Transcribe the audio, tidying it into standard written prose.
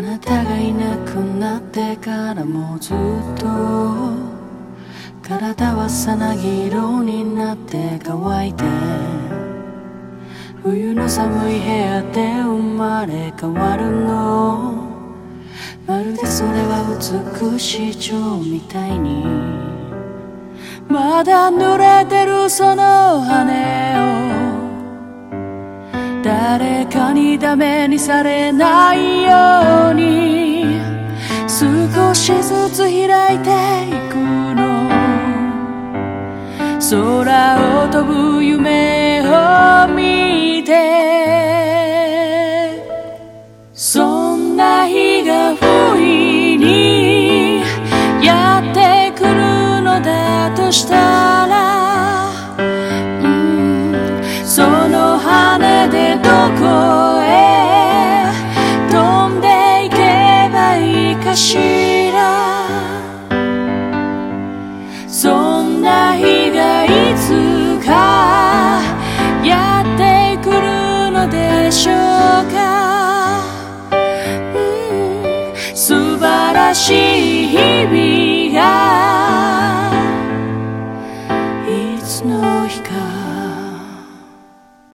なたがいなくなってからもずっと体はさなぎ色になって乾いて、冬の寒い部屋で生まれ変わるの、まるでそれは美しい蝶みたいに。まだ濡れてるその羽を誰かにダメにされないように少しずつ開いていくの、空を飛ぶ夢を見て。そんな日が不意にやってくるのだとしたら、その羽でどこへ飛んでいけばいいかしら。そんな日がいつかやってくるのでしょうか。素晴らしい